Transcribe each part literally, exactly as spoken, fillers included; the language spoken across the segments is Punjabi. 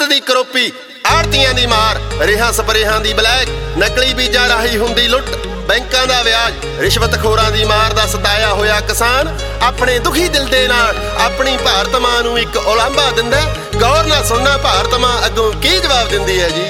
ਦੀ ਕਰੋਪੀ, ਆੜਤੀਆਂ ਦੀ ਮਾਰ, ਰੇਹਾਂ ਸਪਰੇਹਾਂ ਦੀ ਬਲੈਕ, ਨਕਲੀ ਬੀਜਾਂ ਰਾਹੀਂ ਹੁੰਦੀ ਲੁੱਟ, ਬੈਂਕਾਂ ਦਾ ਵਿਆਜ, ਰਿਸ਼ਵਤਖੋਰਾਂ ਦੀ ਮਾਰ ਦਾ ਸਤਾਇਆ ਹੋਇਆ ਕਿਸਾਨ ਆਪਣੇ ਦੁਖੀ ਦਿਲ ਦੇ ਨਾਲ ਆਪਣੀ ਭਾਰਤ ਮਾਂ ਨੂੰ ਇੱਕ ਉਲਾਂਭਾ ਦਿੰਦਾ। ਗੌਰ ਨਾਲ ਸੁਣਨਾ ਭਾਰਤ ਮਾਂ ਅੱਗੋਂ ਕੀ ਜਵਾਬ ਦਿੰਦੀ ਹੈ ਜੀ।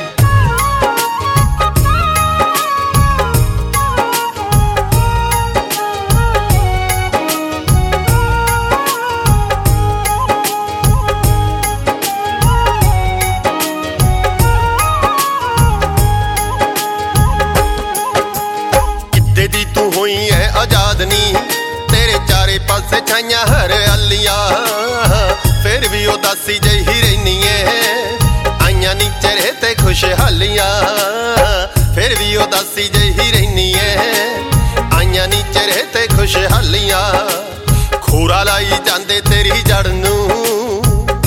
ਹੋਈ ਐ ਆਜ਼ਾਦ ਨੀ ਤੇਰੇ ਚਾਰੇ ਪਾਸੇ ਛਾਈਆਂ ਹਰਿਆਲੀਆਂ, ਫਿਰ ਵੀ ਉਦਾਸੀ ਜਿਹੀ ਰਹਿਨੀ ਐ, ਆਈਆਂ ਨੀ ਚਿਹਰੇ ਤੇ ਖੁਸ਼ਹਾਲੀਆਂ, ਫਿਰ ਵੀ ਉਦਾਸੀ ਜਿਹੀ ਰਹਿਨੀ ਐ, ਆਈਆਂ ਨੀ ਚਿਹਰੇ ਤੇ ਖੁਸ਼ਹਾਲੀਆਂ। ਖੋਰਾ ਲਾਈ ਜਾਂਦੇ ਤੇਰੀ ਜੜ ਨੂੰ,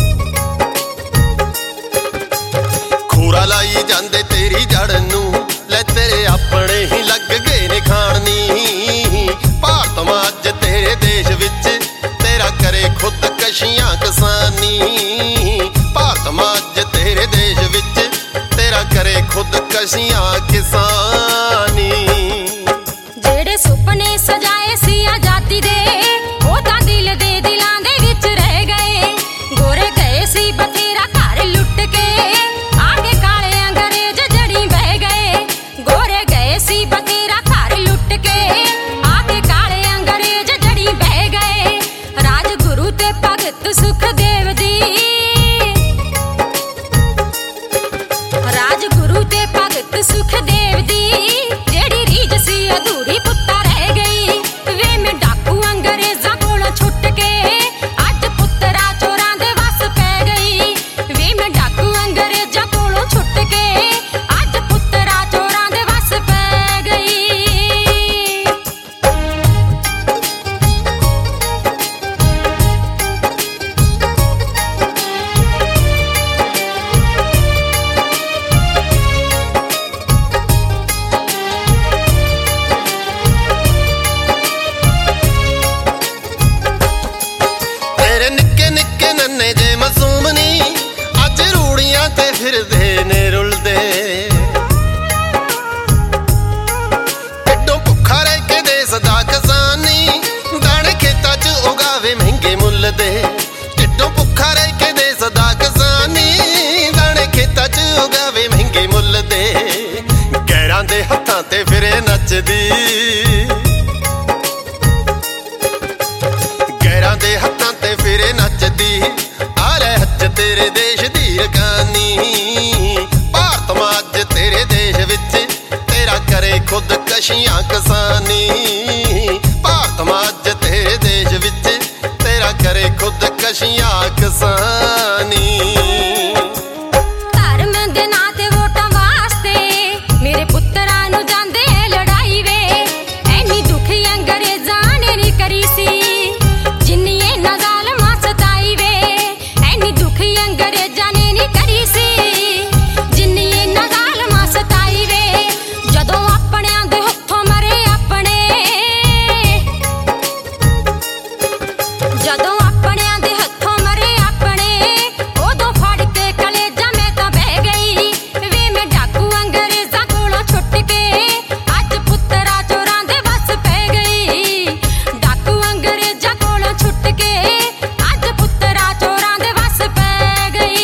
ਖੋਰਾ ਲਾਈ ਜਾਂਦੇ ਤੇਰੀ ਜੜ ਨੂੰ, ਲੈ ਤੇਰੇ ਆਪਣੇ ਹੀ ਲੱਗ ਗਏ ਨੇ ਖਾਣ ਨੀ। ਭਾਰਤ ਮਾਂ ਅੱਜ ਤੇਰੇ ਦੇਸ਼ ਵਿੱਚ ਤੇਰਾ ਕਰੇ ਖੁਦਕਸ਼ੀਆਂ ਕਿਸਾਨੀ, ਭਾਰਤ ਮਾਂ ਅੱਜ ਤੇਰੇ ਦੇਸ਼ ਵਿੱਚ ਤੇਰਾ ਕਰੇ ਖੁਦਕਸ਼ੀਆਂ ਕਿਸਾਨੀ। ਜਿਹੜੇ ਸੁਪਨੇ ਸਜਾਏ ਸੀ ਆਜ਼ਾਦੀ ਦੇ ਉਹ ਤਾਂ ਦਿਲ ਦੇ ਦਿਲਾਂ ਦੇ ਵਿੱਚ ਰਹਿ ਗਏ, ਗੋਰੇ ਗਏ ਸੀ ਬਥੇਰਾ ਘਰ ਲੁੱਟ ਕੇ, ਆਗੇ ਕਾਲੇ ਅੰਗਰੇਜ਼ ਜੜੀ ਬਹਿ ਗਏ, ਗੋਰੇ ਗਏ ਸੀ ਬਥੇਰਾ ਘਰ ਲੁੱਟ ਕੇ, ਆਗੇ ਕਾਲੇ ਅੰਗਰੇਜ਼ ਜੜੀ ਬਹਿ ਗਏ। ਰਾਜਗੁਰੂ ਤੇ ਭਗਤ ਸੁਖਦੇਵ ਦੀ, ਰਾਜਗੁਰੂ ਤੇ ਭਗਤ ਸੁਖਦੇਵ ਦੀ ਜਿਹੜੀ ਰੀਝ ਸੀ ਅਧੂਰੀ ਪੁੱਤਾਂ ਰਹਿ ਗਈ। ਵੇ ਮੈਂ ਡਾਕੂ ਅੰਗਰੇਜ਼ਾਂ ਕੋਲੋਂ ਛੁੱਟ ਕੇ ਅੱਜ ਪੁੱਤਰਾਂ ਚੋਰਾਂ ਦੇ ਵੱਸ ਪੈ ਗਈ, ਵੇ ਮੈਂ ਡਾਕੂ ਅੰਗਰੇਜ਼ਾਂ ਕੋਲੋਂ ਛੁੱਟ ਕੇ ਅੱਜ ਪੁੱਤਰਾਂ ਚੋਰਾਂ ਦੇ ਵੱਸ ਪੈ ਗਈ। ਤੇਰੇ ਨਿੱਕੇ ਨਿੱਕੇ ਨੰਨੇ ਜੇ ਮਾਸੂਮ ਨੀ ਅੱਜ ਰੂੜੀਆਂ ਤੇ ਫਿਰਦੇ ਨੇ ਰੁਲਦੇ, ਢਿੱਡੋਂ ਭੁੱਖਾ ਰਹਿ ਕੇ ਦੇਸ ਦਾ ਕਿਸਾਨੀ ਦਾਣੇ ਖੇਤਾਂ 'ਚ ਉਗਾਵੇ ਮਹਿੰਗੇ ਮੁੱਲ ਦੇ, ਢਿੱਡੋਂ ਭੁੱਖਾ ਰਹਿ ਕੇ ਦੇਸ ਦਾ ਕਿਸਾਨੀ ਦਾਣੇ ਖੇਤਾਂ 'ਚ ਉਗਾਵੇ ਮਹਿੰਗੇ ਮੁੱਲ ਦੇ। ਗੈਰਾਂ ਦੇ ਹੱਥਾਂ ਤੇ ਫਿਰੇ ਨੱਚਦੀ, ਗੈਰਾਂ ਦੇ ਹੱਥਾਂ ਤੇ ਫਿਰੇ ਨੱਚਦੀ, ਆ ਲੈ ਹੱਥ ਤੇਰੇ ਦੇਸ਼ ਦੀ ਰਕਾਨੀ। ਭਾਰਤ ਮਾਂ ਅੱਜ ਤੇਰੇ ਦੇਸ਼ ਵਿੱਚ ਤੇਰਾ ਕਰੇ ਖੁਦਕਸ਼ੀਆਂ ਕਿਸਾਨੀ, ਭਾਰਤ ਮਾਂ ਅੱਜ ਤੇਰੇ ਦੇਸ਼ ਵਿੱਚ ਤੇਰਾ ਕਰੇ ਖੁਦਕਸ਼ੀਆਂ ਕਿਸਾਨੀ। ਧਰਮ ਦੇ ਨਾਂ ਤੇ ਵੋਟਾਂ ਵਾਸਤੇ ਮੇਰੇ ਪੁੱਤਰਾਂ ਨੂੰ ਜਾਂਦੇ ਲੜਾਈ ਵੇ, ਐਨੀ ਦੁਖੀ ਅੰਗਰੇਜ਼ਾਂ ਨੇ ਨੀ ਕਰੀ ਸੀ ਜਿੰਨੀ ਇਹਨਾਂ ਜ਼ਾਲਮਾਂ ਸਤਾਈ ਵੇ, ਐਨੀ ਦੁਖੀ ਅੰਗਰੇਜ਼ਾਂ ਨੇ ਨੀ ਕਰੀ ਸੀ ਜਿੰਨੀ ਇਹਨਾਂ ਜ਼ਾਲਮਾਂ ਸਤਾਈ ਵੇ। ਜਦੋਂ ਆਪਣਿਆਂ ਦੇ ਹੱਥੋਂ ਮਰੇ ਆਪਣੇ, ਜਦੋਂ ਆਪਣਿਆਂ ਦੇ ਹੱਥੋਂ ਮਰੇ ਆਪਣੇ, ਉਦੋਂ ਫੜ ਕੇ ਕਲੇਜਾਂ ਮੈਂ ਤਾਂ ਬਹਿ ਗਈ, ਵੇ ਮੈਂ ਡਾਕੂ ਅੰਗਰੇਜ਼ਾਂ ਕੋਲੋਂ ਛੁੱਟ ਕੇ ਅੱਜ ਪੁੱਤਰਾਂ ਚੋਰਾਂ ਦੇ ਵੱਸ ਪੈ ਗਈ, ਡਾਕੂ ਅੰਗਰੇਜ਼ਾਂ ਕੋਲੋਂ ਛੁੱਟ ਕੇ ਅੱਜ ਪੁੱਤਰਾਂ ਚੋਰਾਂ ਦੇ ਵੱਸ ਪੈ ਗਈ।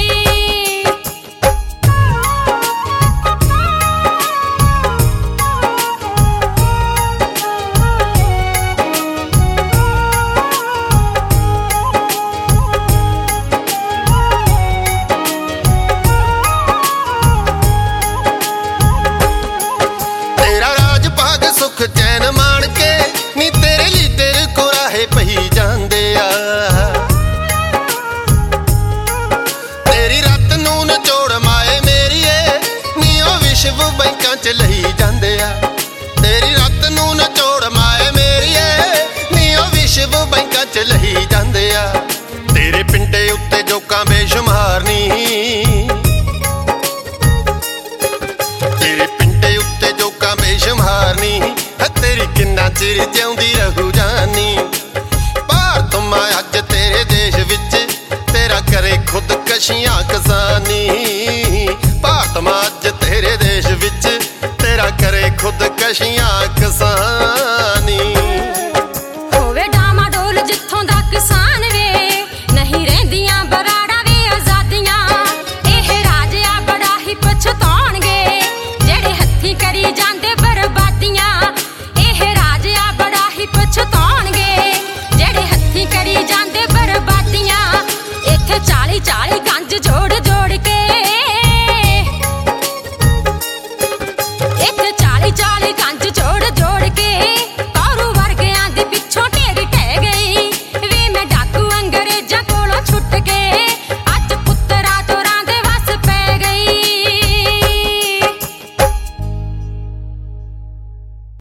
ਤੇਰਾ ਰਾਜ ਭਾਗ ਸੁਖ ਚੈਨ ਮਾਣ ਕੇ ਨੀ ਤੇਰੇ ਲੀਡਰ ਕੁਰਾਹੇ ਪਈ ਜਾਂਦੇ ਆ, ਤੇਰੀ ਰੱਤ ਨੂੰ ਨਚੋੜ ਮਾਏ ਮੇਰੀਏ ਨੀ ਉਹ ਵਿਸ਼ਵ ਬੈਂਕਾਂ 'ਚ ਲਈ ਜਾਂਦੇ ਆ, ਤੇਰੀ ਰੱਤ ਨੂੰ ਨਚੋੜ ਮਾਏ ਮੇਰੀਏ ਨੀ ਉਹ ਵਿਸ਼ਵ ਬੈਂਕਾਂ 'ਚ ਲਈ ਜਾਂਦੇ ਆ। ਤੇਰੇ ਪਿੰਡੇ ਉੱਤੇ ਜੋਕਾਂ ਬੇਸ਼ੁਮਾਰ ਨੀ, ਤੇਰੇ ਪਿੰਡੇ ਉੱਤੇ ਜੋਕਾਂ ਬੇਸ਼ੁਮਾਰ ਨੀ, ਤੇਰੀ ਕਿੰਨਾ ਚਿਰ ਜਿਉਂਦੀ ਰਹੂ ਜਾਨੀ। ਭਾਰਤ ਮਾਂ ਅੱਜ ਤੇਰੇ ਦੇਸ਼ ਵਿੱਚ ਤੇਰਾ ਕਰੇ ਖੁਦਕਸ਼ੀਆਂ ਕਿਸਾਨੀ। ਨਿਸ਼ਾਨੀ। ਭਾਰਤ ਮਾਂ ਅੱਜ ਤੇਰੇ ਦੇਸ਼ ਵਿੱਚ, ਤੇਰਾ ਕਰੇ ਖੁਦਕਸ਼ੀਆਂ ਕਿਸਾਨ।